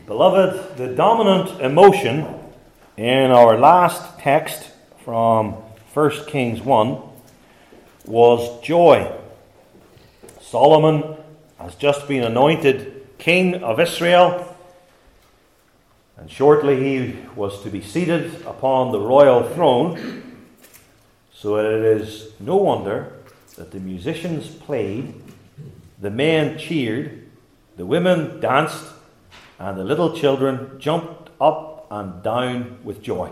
Beloved, the dominant emotion in our last text from 1 Kings 1 was joy. Solomon has just been anointed king of Israel, and shortly he was to be seated upon the royal throne. So it is no wonder that the musicians played, the men cheered, the women danced, and the little children jumped up and down with joy.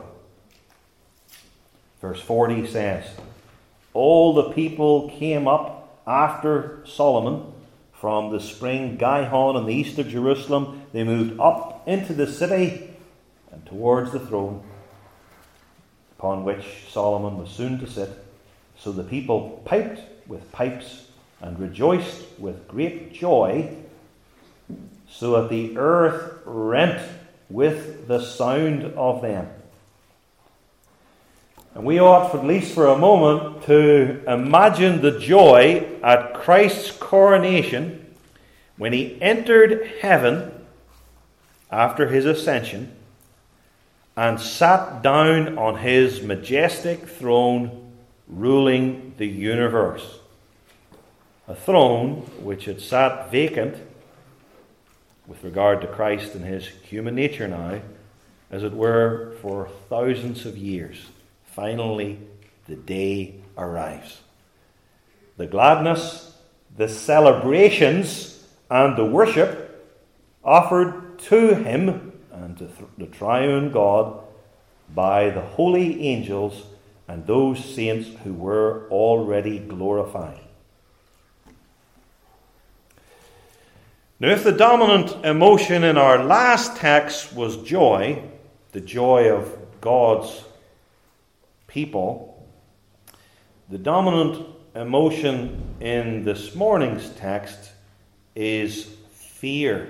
Verse 40 says, "All the people came up after Solomon from the spring Gihon in the east of Jerusalem. They moved up into the city and towards the throne upon which Solomon was soon to sit. So the people piped with pipes and rejoiced with great joy, so that the earth rent with the sound of them." And we ought, at least for a moment, to imagine the joy at Christ's coronation when he entered heaven after his ascension and sat down on his majestic throne, ruling the universe. A throne which had sat vacant with regard to Christ and his human nature now, as it were, for thousands of years. Finally, the day arrives. The gladness, the celebrations, and the worship offered to him and to the triune God by the holy angels and those saints who were already glorified. Now, if the dominant emotion in our last text was joy, the joy of God's people, the dominant emotion in this morning's text is fear,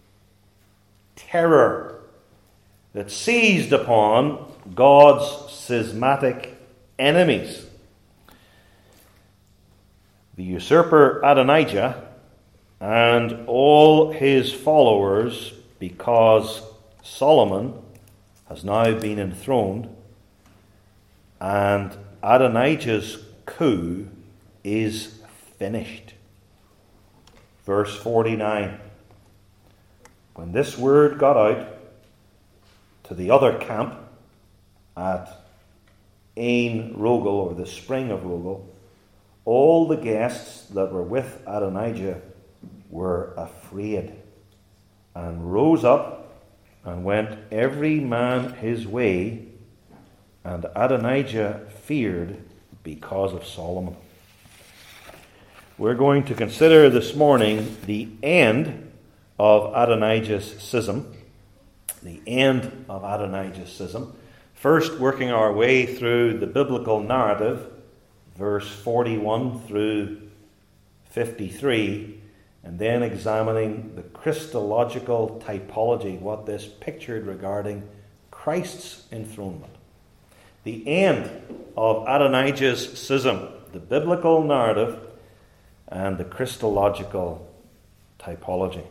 terror that seized upon God's schismatic enemies. The usurper Adonijah and all his followers, because Solomon has now been enthroned, and Adonijah's coup is finished. Verse 49. When this word got out to the other camp at Ain Rogel, or the spring of Rogel, all the guests that were with Adonijah were afraid, and rose up and went every man his way, and Adonijah feared because of Solomon. We're going to consider this morning the end of Adonijah's schism. The end of Adonijah's schism. First, working our way through the biblical narrative, verse 41 through 53, and then examining the Christological typology, what this pictured regarding Christ's enthronement. The end of Adonijah's schism, the biblical narrative, and the Christological typology.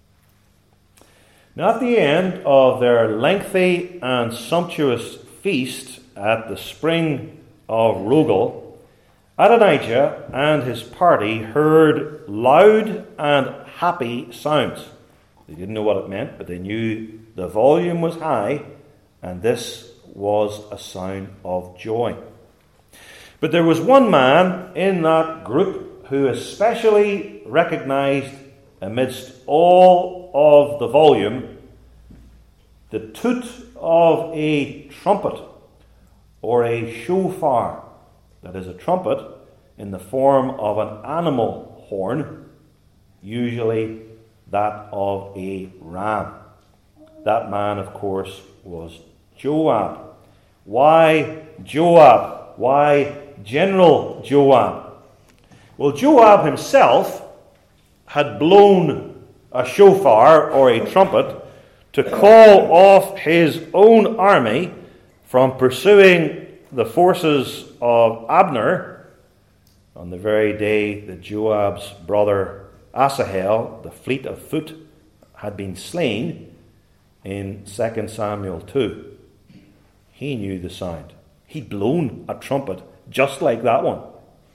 Now, at the end of their lengthy and sumptuous feast at the spring of Rogel, Adonijah and his party heard loud and happy sounds. They didn't know what it meant, but they knew the volume was high, and this was a sound of joy. But there was one man in that group who especially recognized amidst all of the volume the toot of a trumpet or a shofar. That is a trumpet in the form of an animal horn, usually that of a ram. That man, of course, was Joab. Why Joab? Why General Joab? Well, Joab himself had blown a shofar or a trumpet to call off his own army from pursuing the forces of Abner on the very day that Joab's brother Asahel, the fleet of foot, had been slain. in 2 Samuel 2. He knew the sound. He'd blown a trumpet just like that one.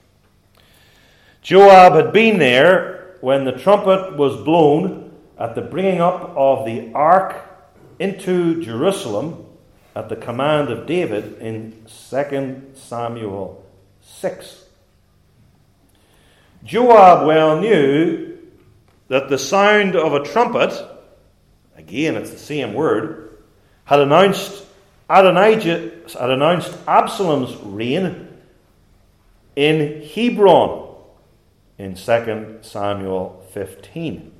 Joab had been there when the trumpet was blown at the bringing up of the ark into Jerusalem at the command of David in 2 Samuel 6. Joab well knew that the sound of a trumpet, again it's the same word, had announced Absalom's reign in Hebron in 2 Samuel 15.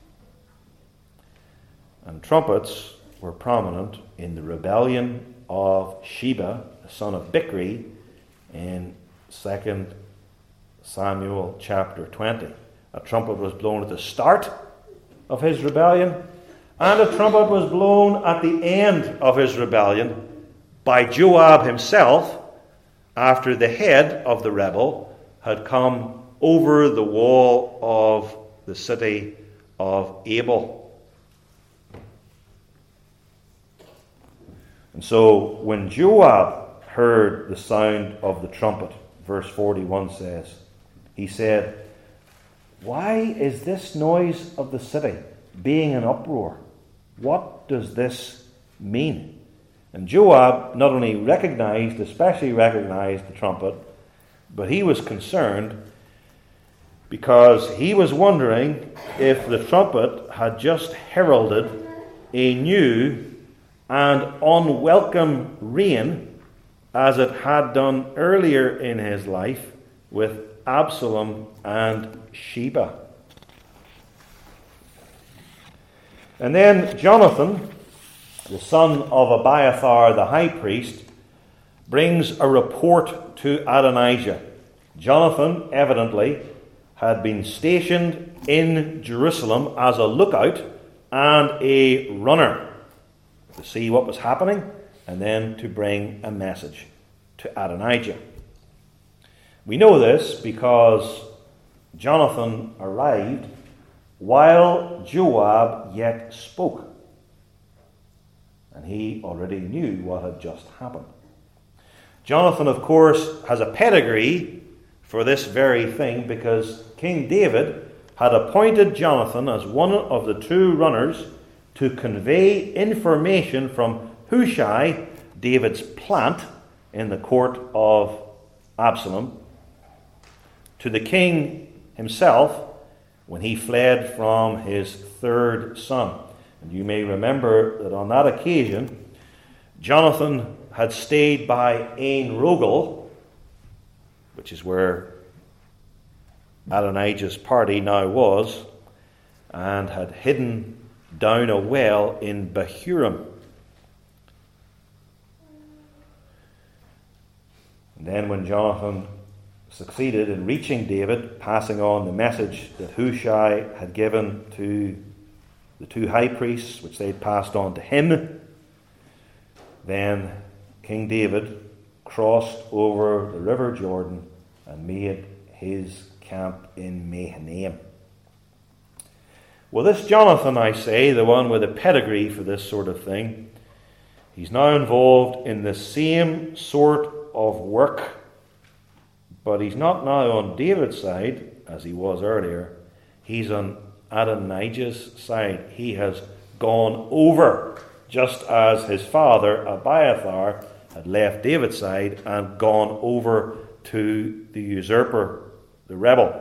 And trumpets were prominent in the rebellion of Sheba, the son of Bichri, in 2 Samuel chapter 20. A trumpet was blown at the start of his rebellion, and a trumpet was blown at the end of his rebellion by Joab himself after the head of the rebel had come over the wall of the city of Abel. And so when Joab heard the sound of the trumpet, verse 41 says, he said, "Why is this noise of the city being in uproar? What does this mean?" And Joab not only especially recognized the trumpet, but he was concerned because he was wondering if the trumpet had just heralded a new and unwelcome reign, as it had done earlier in his life with Absalom and Sheba. And then Jonathan, the son of Abiathar the high priest, brings a report to Adonijah. Jonathan evidently had been stationed in Jerusalem as a lookout and a runner to see what was happening and then to bring a message to Adonijah. We know this because Jonathan arrived while Joab yet spoke, and he already knew what had just happened. Jonathan, of course, has a pedigree for this very thing because King David had appointed Jonathan as one of the two runners to convey information from Hushai, David's plant in the court of Absalom, to the king himself when he fled from his third son. And you may remember that on that occasion, Jonathan had stayed by Ain Rogel, which is where Adonijah's party now was, and had hidden down a well in Bahurim. And then when Jonathan succeeded in reaching David, passing on the message that Hushai had given to the two high priests, which they passed on to him, then King David crossed over the river Jordan and made his camp in Mahanaim. Well, this Jonathan, I say, the one with a pedigree for this sort of thing, he's now involved in the same sort of work, but he's not now on David's side, as he was earlier. He's on Adonijah's side. He has gone over, just as his father, Abiathar, had left David's side and gone over to the usurper, the rebel.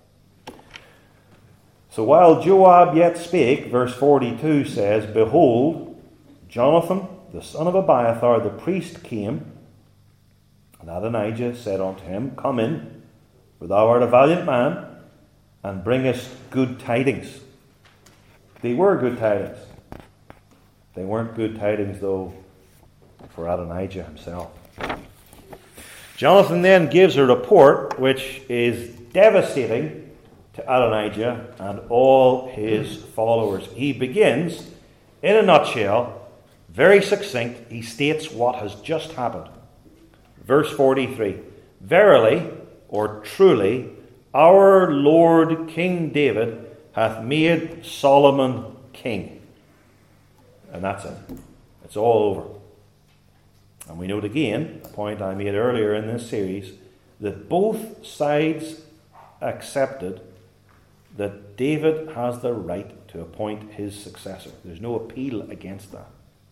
So while Joab yet spake, verse 42 says, "Behold, Jonathan, the son of Abiathar, the priest, came, and Adonijah said unto him, Come in, for thou art a valiant man, and bring us good tidings." They were good tidings. They weren't good tidings, though, for Adonijah himself. Jonathan then gives a report which is devastating to Adonijah and all his followers. He begins, in a nutshell, very succinct, he states what has just happened. Verse 43, "Verily, or truly, our Lord King David hath made Solomon king." and that's it. It's all over. And we note again, a point I made earlier in this series, that both sides accepted that David has the right to appoint his successor. There's no appeal against that.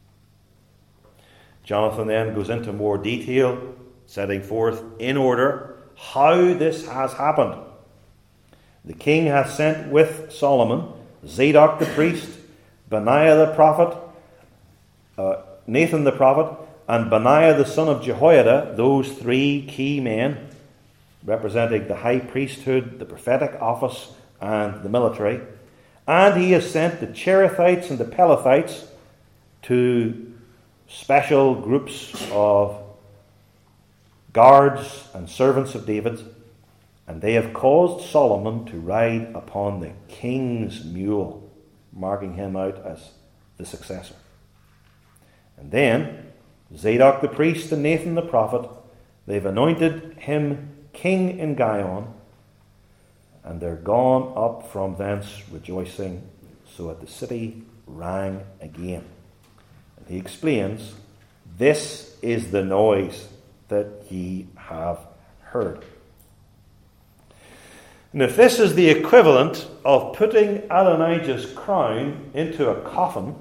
Jonathan then goes into more detail, setting forth in order how this has happened. The king hath sent with Solomon Zadok the priest, Benaiah the prophet, Nathan the prophet, and Benaiah the son of Jehoiada, those three key men representing the high priesthood, the prophetic office, and the military. And he has sent the Cherethites and the Pelethites, two special groups of guards and servants of David, and they have caused Solomon to ride upon the king's mule, marking him out as the successor. And then Zadok the priest and Nathan the prophet, they've anointed him king in Gihon, and they're gone up from thence rejoicing, so that the city rang again. And he explains, this is the noise that ye have heard. And if this is the equivalent of putting Adonijah's crown into a coffin,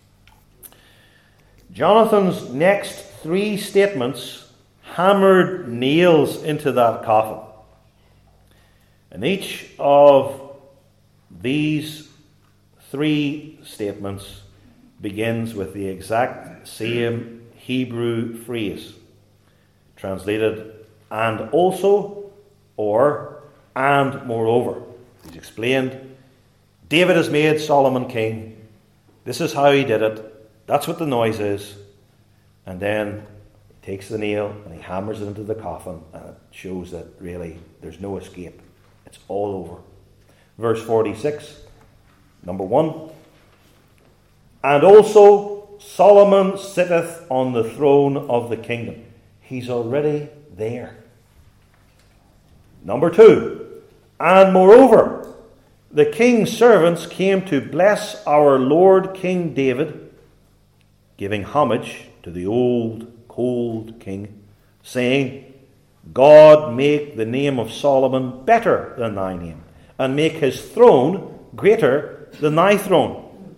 Jonathan's next three statements hammered nails into that coffin. And each of these three statements begins with the exact same Hebrew phrase, translated and also, or and moreover. He's explained, David has made Solomon king. This is how he did it. That's what the noise is. And then he takes the nail and he hammers it into the coffin, and it shows that really there's no escape. It's all over. Verse 46, number 1. And also Solomon sitteth on the throne of the kingdom. He's already there. Number 2. And moreover, the king's servants came to bless our Lord King David, giving homage to the old, cold king, saying, God make the name of Solomon better than thy name, and make his throne greater than thy throne.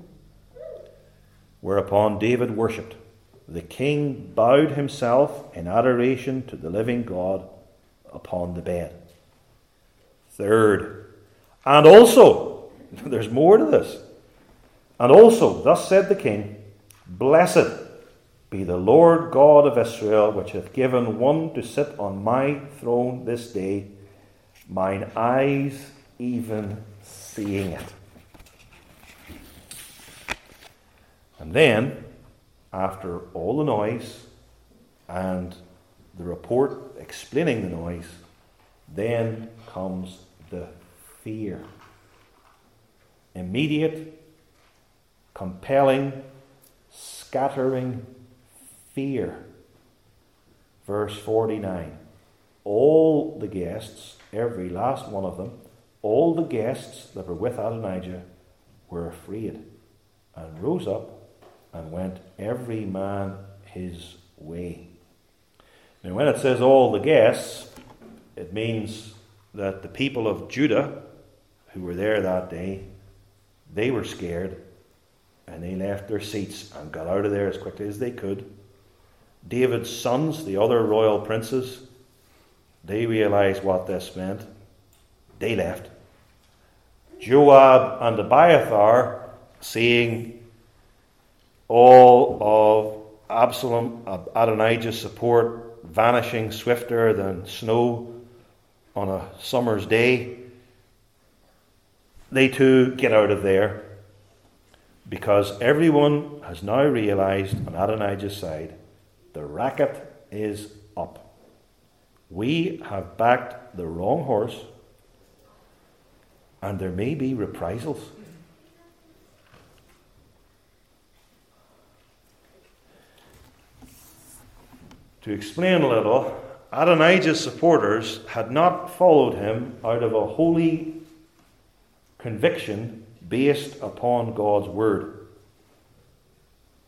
Whereupon David worshipped. The king bowed himself in adoration to the living God upon the bed. 3rd, and also, there's more to this, and also, thus said the king, Blessed be the Lord God of Israel, which hath given one to sit on my throne this day, mine eyes even seeing it. And then, after all the noise and the report explaining the noise, then comes the fear. Immediate, compelling, scattering fear. Verse 49. All the guests, every last one of them, all the guests that were with Adonijah were afraid, and rose up and went every man his way. Now when it says all the guests, it means that the people of Judah who were there that day, they were scared, and they left their seats and got out of there as quickly as they could. David's sons, the other royal princes, they realized what this meant. They left. Joab and Abiathar, seeing all of Absalom, Adonijah's support vanishing swifter than snow on a summer's day, they too get out of there, because everyone has now realized on Adonijah's side, the racket is up. We have backed the wrong horse, and there may be reprisals. To explain a little, Adonijah's supporters had not followed him out of a holy conviction based upon God's word.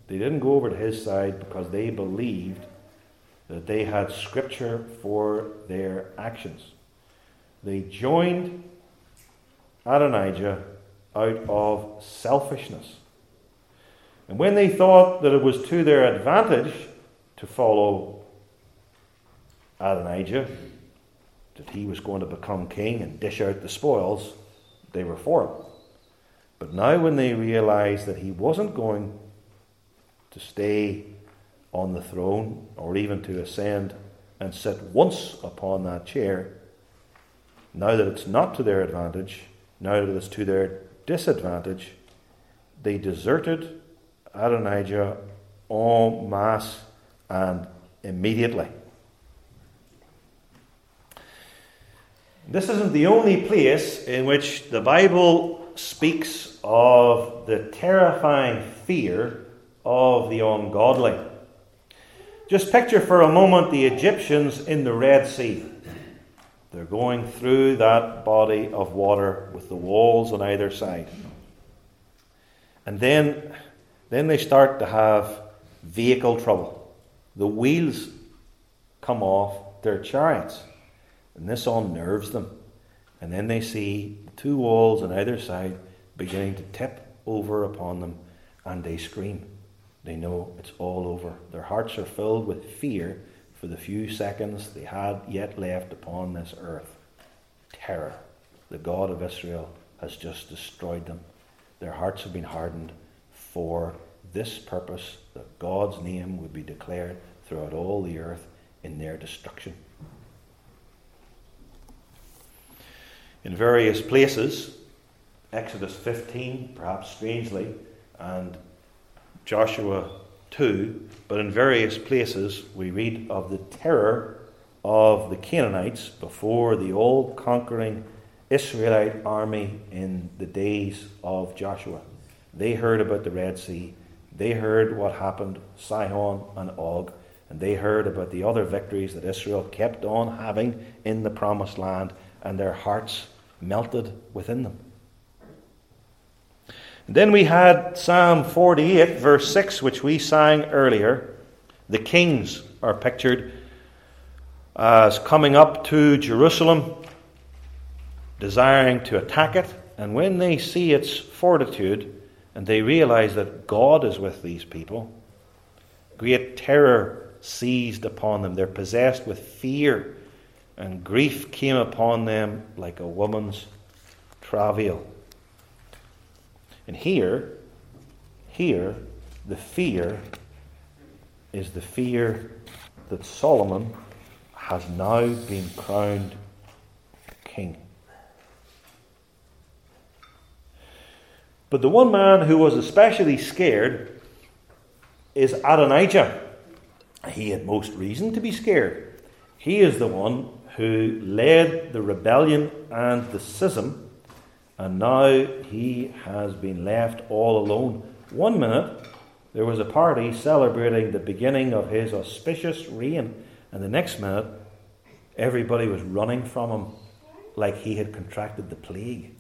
They didn't go over to his side because they believed that they had Scripture for their actions. They joined Adonijah out of selfishness. And when they thought that it was to their advantage to follow Adonijah, that he was going to become king and dish out the spoils, they were for him. But now when they realized that he wasn't going to stay on the throne, or even to ascend and sit once upon that chair, now that it's not to their advantage, now that it's to their disadvantage, they deserted Adonijah en masse and immediately. This isn't the only place in which the Bible speaks of the terrifying fear of the ungodly. Just picture for a moment the Egyptians in the Red Sea. They're going through that body of water with the walls on either side. And then they start to have vehicle trouble. The wheels come off their chariots. And this unnerves them. And then they see the two walls on either side beginning to tip over upon them, and they scream. They know it's all over. Their hearts are filled with fear for the few seconds they had yet left upon this earth. Terror. The God of Israel has just destroyed them. Their hearts have been hardened for this purpose, that God's name would be declared throughout all the earth in their destruction. In various places, Exodus 15, perhaps strangely, and Joshua 2, but in various places we read of the terror of the Canaanites before the all-conquering Israelite army in the days of Joshua. They heard about the Red Sea. They heard what happened, Sihon and Og, and they heard about the other victories that Israel kept on having in the Promised Land, and their hearts melted within them. And then we had Psalm 48, verse 6, which we sang earlier. The kings are pictured as coming up to Jerusalem, desiring to attack it, and when they see its fortitude and they realize that God is with these people, great terror seized upon them. They're possessed with fear, and grief came upon them like a woman's travail. And here, the fear is the fear that Solomon has now been crowned king. But the one man who was especially scared is Adonijah. He had most reason to be scared. He is the one who led the rebellion and the schism, and now he has been left all alone. 1 minute, there was a party celebrating the beginning of his auspicious reign, and the next minute, everybody was running from him like he had contracted the plague.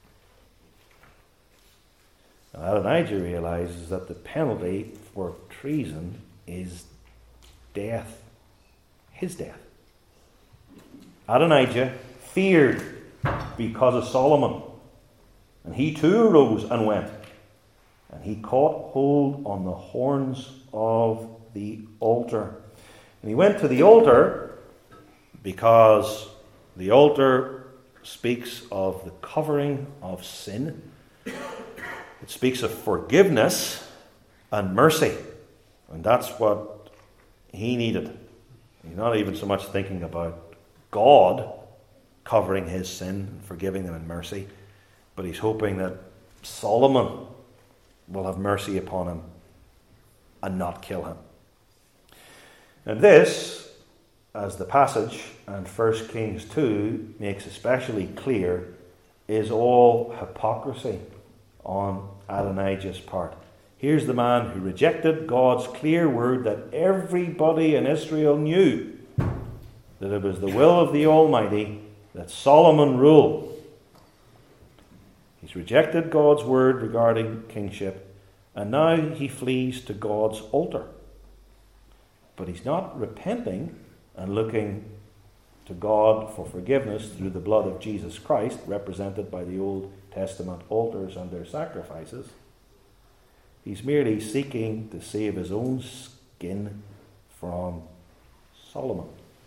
Now, Adonijah realizes that the penalty for treason is death. His death. Adonijah feared because of Solomon. And he too rose and went. And he caught hold on the horns of the altar. And he went to the altar because the altar speaks of the covering of sin. It speaks of forgiveness and mercy. And that's what he needed. He's not even so much thinking about God covering his sin and forgiving them in mercy, but he's hoping that Solomon will have mercy upon him and not kill him. And this, as the passage and 1 Kings 2 makes especially clear, is all hypocrisy on Adonijah's part. Here's the man who rejected God's clear word that everybody in Israel knew, that it was the will of the Almighty that Solomon rule. He's rejected God's word regarding kingship, and now he flees to God's altar. But he's not repenting and looking to God for forgiveness through the blood of Jesus Christ, represented by the Old Testament altars and their sacrifices. He's merely seeking to save his own skin from Solomon.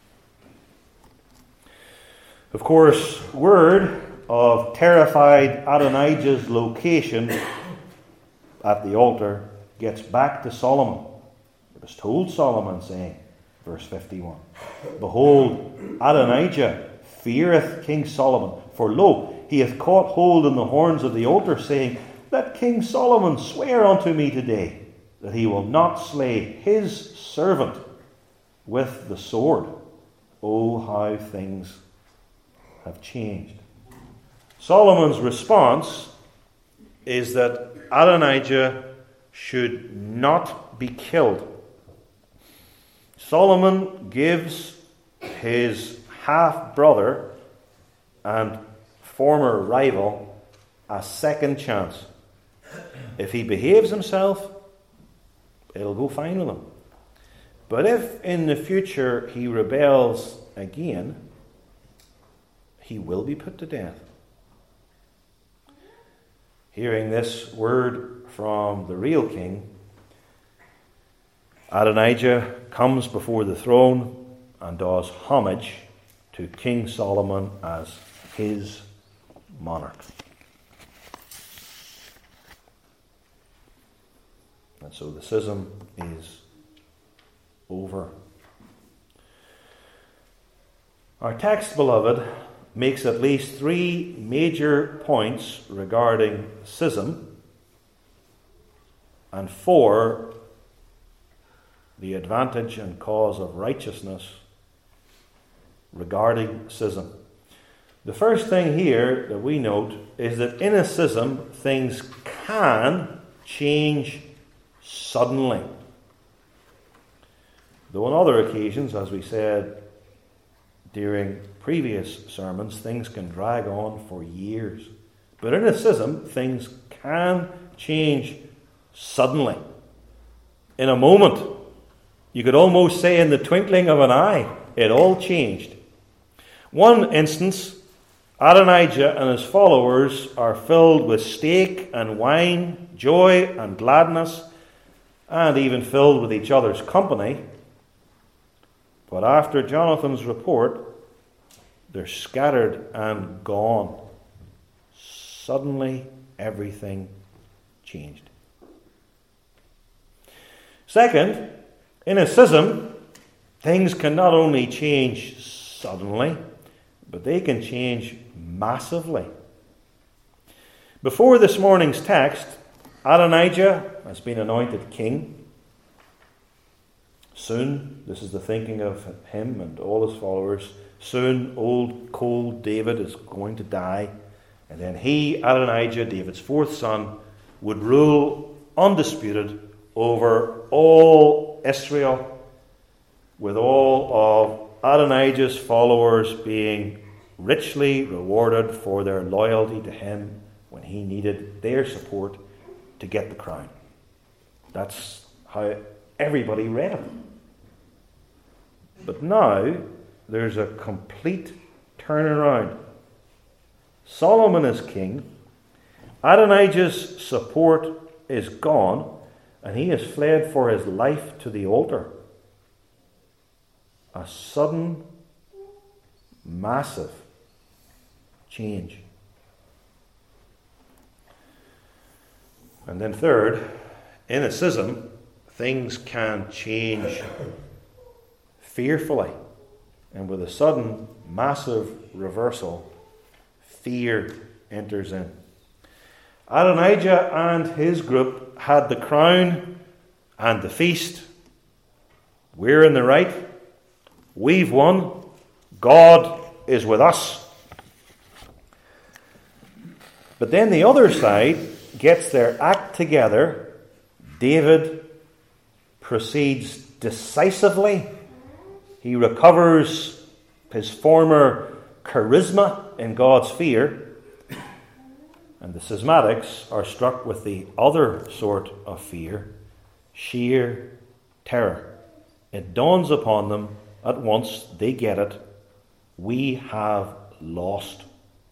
Of course, word of terrified Adonijah's location at the altar gets back to Solomon. It was told Solomon, saying, verse 51, "Behold, Adonijah feareth King Solomon, for lo, he hath caught hold in the horns of the altar, saying, Let King Solomon swear unto me today that he will not slay his servant with the sword. Oh, how things have changed." Solomon's response is that Adonijah should not be killed. Solomon gives his half-brother and former rival a second chance. If he behaves himself, it'll go fine with him. But if in the future he rebels again, he will be put to death. Hearing this word from the real king, Adonijah comes before the throne and does homage to King Solomon as his monarch. And so the schism is over. Our text, beloved, makes at least three major points regarding schism, and four, the advantage and cause of righteousness regarding schism. The first thing here that we note is that in a schism, things can change suddenly. Though on other occasions, as we said during previous sermons, things can drag on for years. But in a schism, things can change suddenly. In a moment. You could almost say in the twinkling of an eye, it all changed. One instance, Adonijah and his followers are filled with steak and wine, joy and gladness, and even filled with each other's company. But after Jonathan's report, they're scattered and gone. Suddenly, everything changed. Second, in a schism, things can not only change suddenly, but they can change massively. Before this morning's text, Adonijah has been anointed king. Soon, this is the thinking of him and all his followers, soon old, cold David is going to die. And then he, Adonijah, David's fourth son, would rule undisputed over all Israel, with all of Adonijah's followers being richly rewarded for their loyalty to him when he needed their support to get the crown. That's how everybody read it. But now there's a complete turnaround. Solomon is king. Adonijah's support is gone, and he has fled for his life to the altar. A sudden, massive change. And then third, in a schism, things can change fearfully. And with a sudden, massive reversal, fear enters in. Adonijah and his group had the crown and the feast. We're in the right. We've won. God is with us. But then the other side gets their act together. David proceeds decisively. He recovers his former charisma in God's fear. And the schismatics are struck with the other sort of fear, sheer terror. It dawns upon them at once, they get it, we have lost.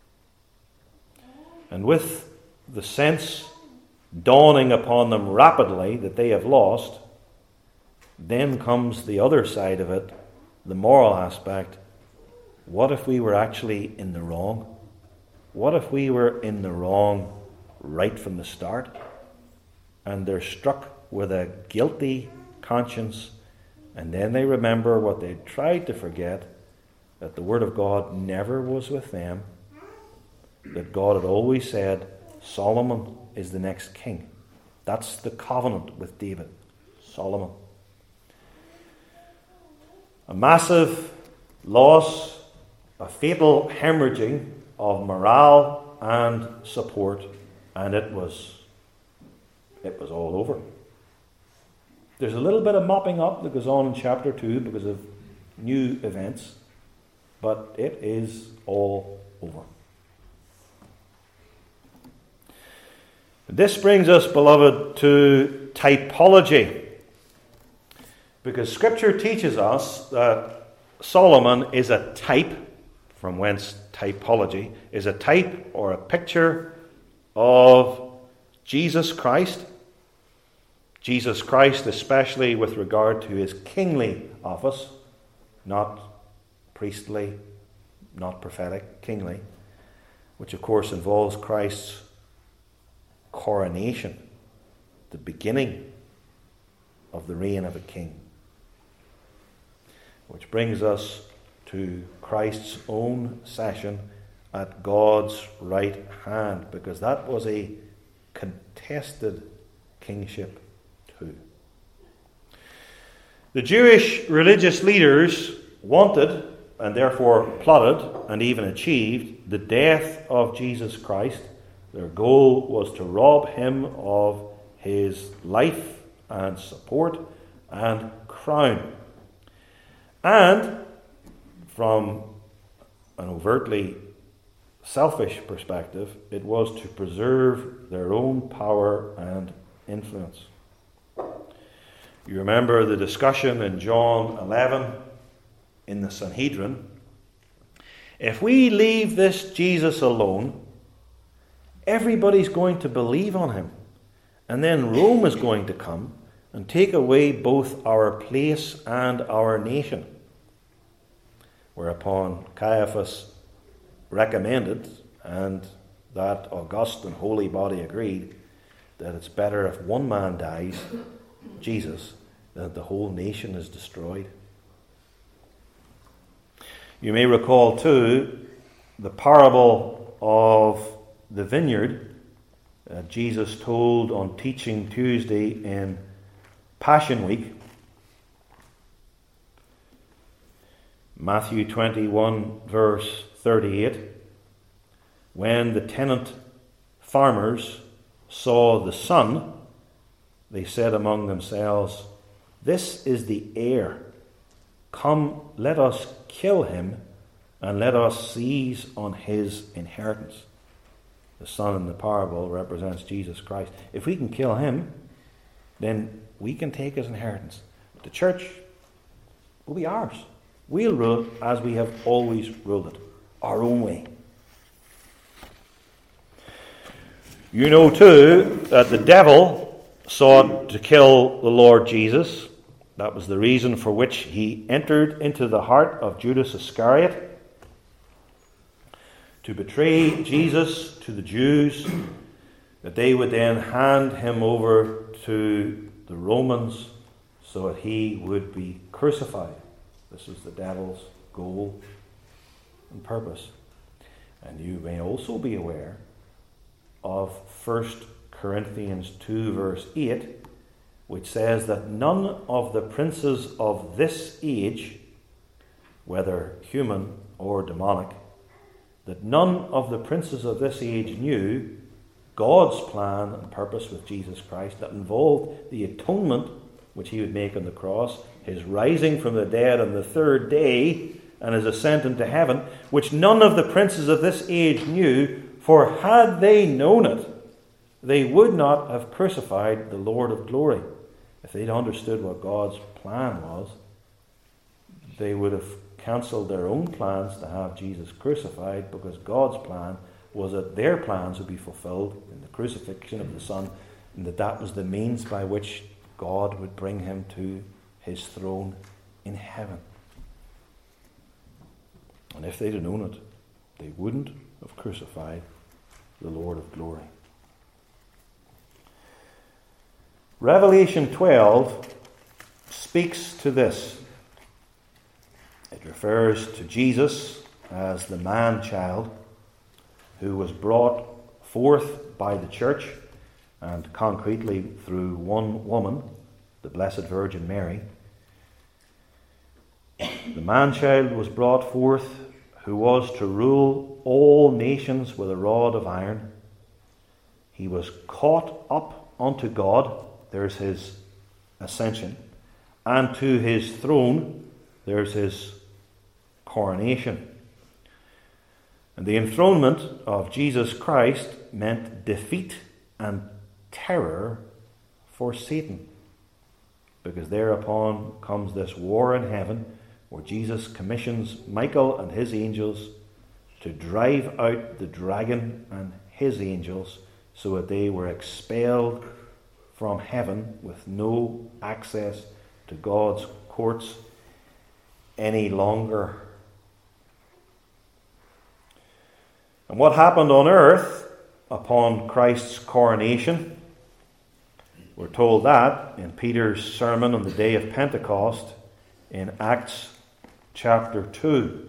And with the sense dawning upon them rapidly that they have lost, then comes the other side of it, the moral aspect. What if we were actually in the wrong? What if we were in the wrong right from the start? And they're struck with a guilty conscience, and then they remember what they tried to forget, that the Word of God never was with them, that God had always said, Solomon is the next king. That's the covenant with David, Solomon. A massive loss, a fatal hemorrhaging of morale and support, and it was all over. There's a little bit of mopping up that goes on in chapter 2 because of new events, but it is all over. This brings us, beloved, to typology, because Scripture teaches us that Solomon is a type, from whence typology, is a type or a picture of Jesus Christ. Jesus Christ, especially with regard to his kingly office, not priestly, not prophetic, kingly, which of course involves Christ's coronation, the beginning of the reign of a king. Which brings us to Christ's own session at God's right hand, because that was a contested kingship too. The Jewish religious leaders wanted, and therefore plotted and even achieved, the death of Jesus Christ. Their goal was to rob him of his life and support and crown. And from an overtly selfish perspective, it was to preserve their own power and influence. You remember the discussion in John 11 in the Sanhedrin. If we leave this Jesus alone, everybody's going to believe on him. And then Rome is going to come and take away both our place and our nation. Whereupon Caiaphas recommended, and that august and holy body agreed, that it's better if one man dies, Jesus, than the whole nation is destroyed. You may recall too the parable of the vineyard that Jesus told on Teaching Tuesday in Passion Week. Matthew 21 verse 38. When the tenant farmers saw the son, they said among themselves, "This is the heir. Come, let us kill him, and let us seize on his inheritance." The son in the parable represents Jesus Christ. If we can kill him, then we can take his inheritance. The church will be ours. We'll rule it as we have always ruled it, our own way. You know too that the devil sought to kill the Lord Jesus. That was the reason for which he entered into the heart of Judas Iscariot, to betray Jesus to the Jews, that they would then hand him over to the Romans so that he would be crucified. This was the devil's goal and purpose. And you may also be aware of 1 Corinthians 2 verse 8, which says that none of the princes of this age, whether human or demonic, that none of the princes of this age knew God's plan and purpose with Jesus Christ that involved the atonement which he would make on the cross, his rising from the dead on the third day, and his ascent into heaven, which none of the princes of this age knew, For had they known it, they would not have crucified the Lord of glory. If they'd understood what God's plan was, they would have cancelled their own plans to have Jesus crucified, because God's plan was that their plans would be fulfilled in the crucifixion of the Son, and that was the means by which God would bring him to his throne in heaven. And if they'd have known it, they wouldn't have crucified the Lord of glory. Revelation 12 speaks to this. It refers to Jesus as the man-child who was brought forth by the church, and concretely through one woman, the Blessed Virgin Mary. The man-child was brought forth who was to rule all nations with a rod of iron. He was caught up unto God, there's his ascension, and to his throne, there's his coronation. And the enthronement of Jesus Christ meant defeat and terror for Satan, because thereupon comes this war in heaven where Jesus commissions Michael and his angels to drive out the dragon and his angels, so that they were expelled from heaven with no access to God's courts any longer. And what happened on earth upon Christ's coronation? We're told that in Peter's sermon on the day of Pentecost in Acts chapter 2.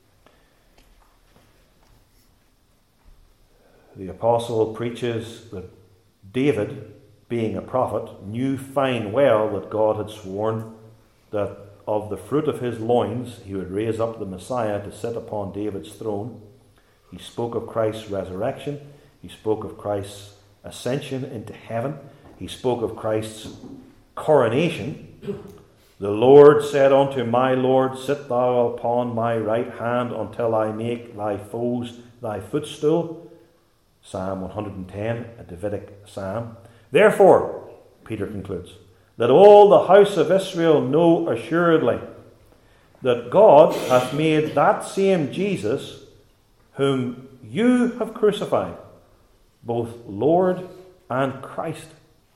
The apostle preaches that David, being a prophet, knew fine well that God had sworn that of the fruit of his loins he would raise up the Messiah to sit upon David's throne. He spoke of Christ's resurrection. He spoke of Christ's ascension into heaven. He spoke of Christ's coronation. The Lord said unto my Lord, sit thou upon my right hand until I make thy foes thy footstool. Psalm 110, a Davidic psalm. Therefore, Peter concludes, that all the house of Israel know assuredly that God hath made that same Jesus whom you have crucified, both Lord and Christ.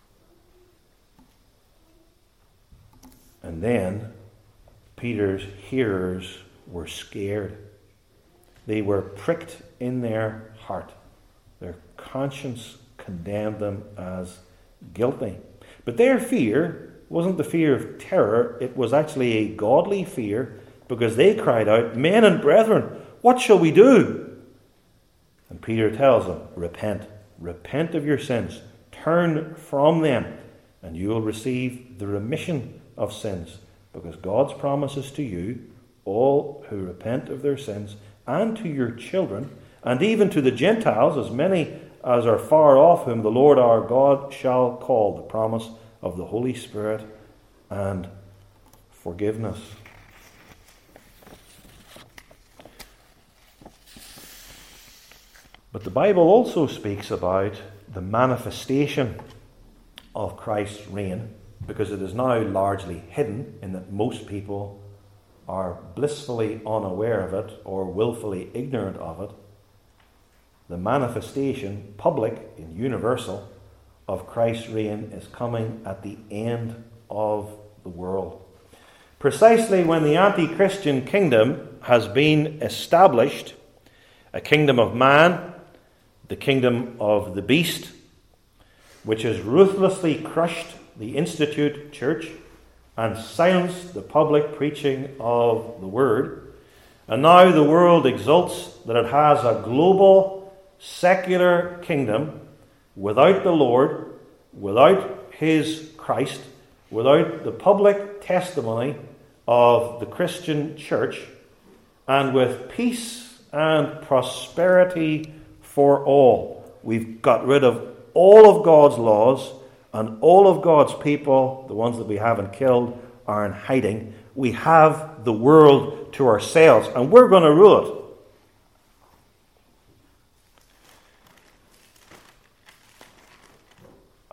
And then Peter's hearers were scared. They were pricked in their heart. Their conscience condemned them as guilty. But their fear wasn't the fear of terror. It was actually a godly fear, because they cried out, men and brethren, what shall we do? And Peter tells them, repent. Repent of your sins. Turn from them, and you will receive the remission of sins, because God's promises to you, all who repent of their sins, and to your children, and even to the Gentiles, as many as are far off, whom the Lord our God shall call, the promise of the Holy Spirit and forgiveness. But the Bible also speaks about the manifestation of Christ's reign, because it is now largely hidden, in that most people are blissfully unaware of it or willfully ignorant of it. The manifestation, public and universal, of Christ's reign is coming at the end of the world. Precisely when the anti-Christian kingdom has been established, a kingdom of man, the kingdom of the beast, which has ruthlessly crushed the institute church and silenced the public preaching of the word. And now the world exults that it has a global, secular kingdom without the Lord, without his Christ, without the public testimony of the Christian church, and with peace and prosperity for all. We've got rid of all of God's laws, and all of God's people, the ones that we haven't killed, are in hiding. We have the world to ourselves, and we're going to rule it.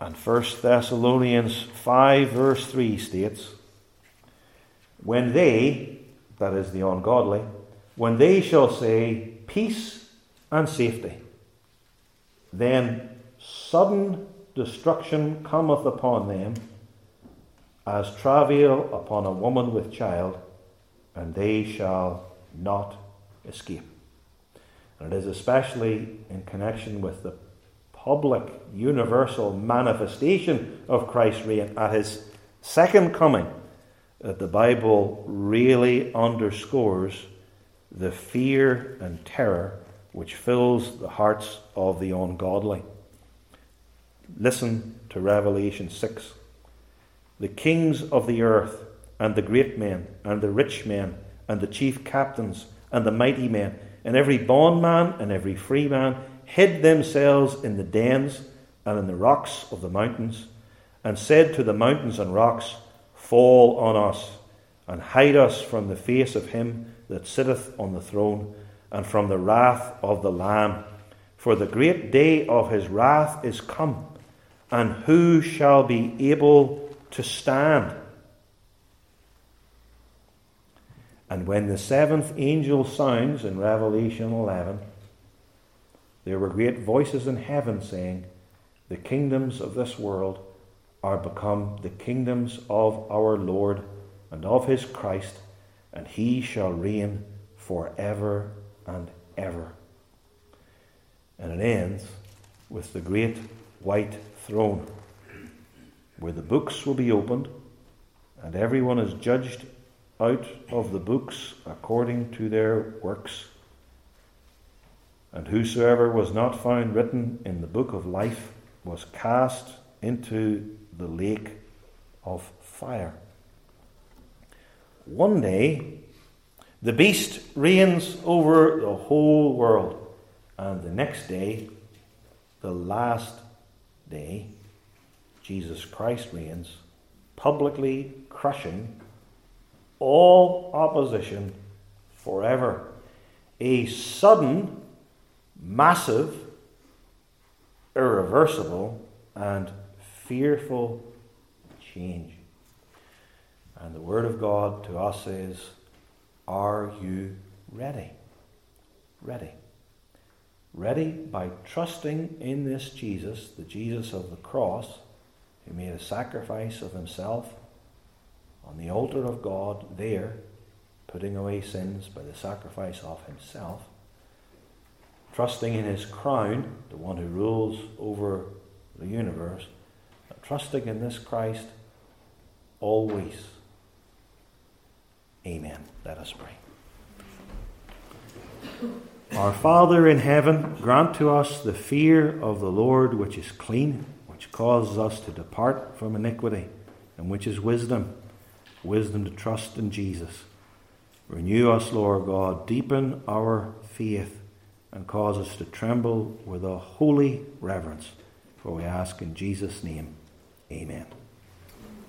And 1 Thessalonians 5 verse 3 states, when they, that is the ungodly, when they shall say peace and safety, then sudden destruction cometh upon them, as travail upon a woman with child, and they shall not escape. And it is especially in connection with the public, universal manifestation of Christ's reign at his second coming that the Bible really underscores the fear and terror which fills the hearts of the ungodly. Listen to Revelation 6. The kings of the earth, and the great men, and the rich men, and the chief captains, and the mighty men, and every bondman and every free man hid themselves in the dens and in the rocks of the mountains, and said to the mountains and rocks, fall on us, and hide us from the face of him that sitteth on the throne, and from the wrath of the Lamb. For the great day of his wrath is come, and who shall be able to stand? And when the seventh angel sounds in Revelation 11, there were great voices in heaven saying, the kingdoms of this world are become the kingdoms of our Lord and of his Christ, and he shall reign forever and ever. And it ends with the great white throne, where the books will be opened, and everyone is judged out of the books according to their works. And whosoever was not found written in the book of life was cast into the lake of fire. One day, the beast reigns over the whole world, and the next day, the last day, Jesus Christ reigns, publicly crushing all opposition forever. A sudden, massive, irreversible, and fearful change. And the word of God to us is, are you ready? Ready. Ready by trusting in this Jesus, the Jesus of the cross, who made a sacrifice of himself on the altar of God there, putting away sins by the sacrifice of himself. Trusting in his crown, the one who rules over the universe. Trusting in this Christ always. Amen. Let us pray. Our Father in heaven, grant to us the fear of the Lord which is clean, which causes us to depart from iniquity, and which is wisdom to trust in Jesus. Renew us, Lord God, deepen our faith, and cause us to tremble with a holy reverence. For we ask in Jesus' name, amen.